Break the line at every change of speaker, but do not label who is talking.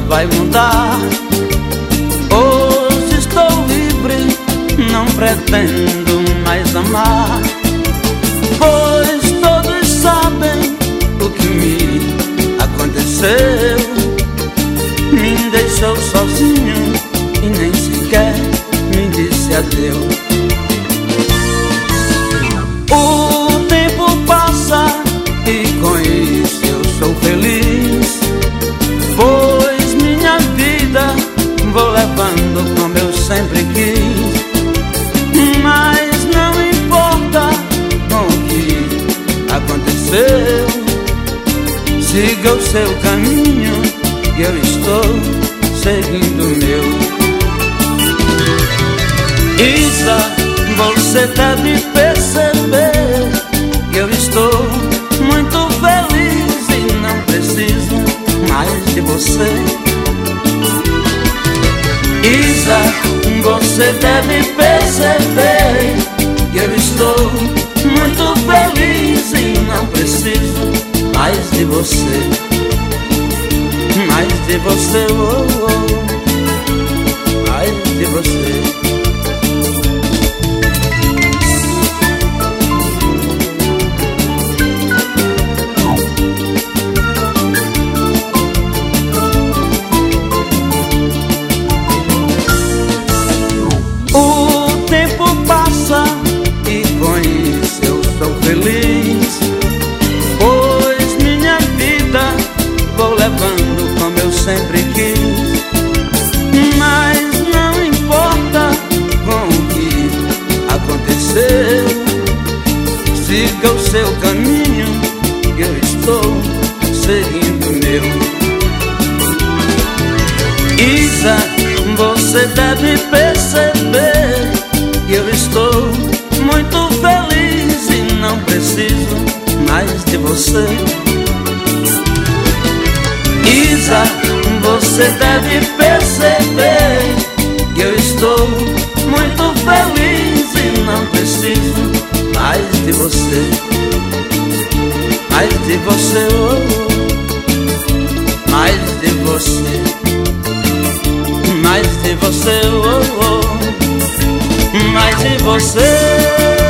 vai mudar. Hoje estou livre, não pretendo mais amar, pois todos sabem o que me aconteceu. Me deixou sozinho e nem sequer me disse adeus. O tempo passa e com isso eu sou feliz, pois minha vida vou levando como eu sempre quis. Mas não importa com o que aconteceu, siga o seu caminho que eu estou seguindo o meu. Isa, você deve perceber que eu estou muito feliz e não preciso mais de você. Isa, você deve perceber que eu estou muito feliz e não preciso mais de você. Mais de você, oh, oh. Mais de você. O tempo passa e com isso eu sou feliz, pois minha vida vou levando como eu sempre quis. Mas não importa com o que aconteceu, siga o seu caminho que eu estou seguindo o meu. Isa, você deve perceber que eu estou muito feliz e não preciso mais de você. Isa, você deve perceber que eu estou muito feliz e não preciso mais de você. Mais de você, oh, mais de você. Mais de você, oh, oh, mais de você.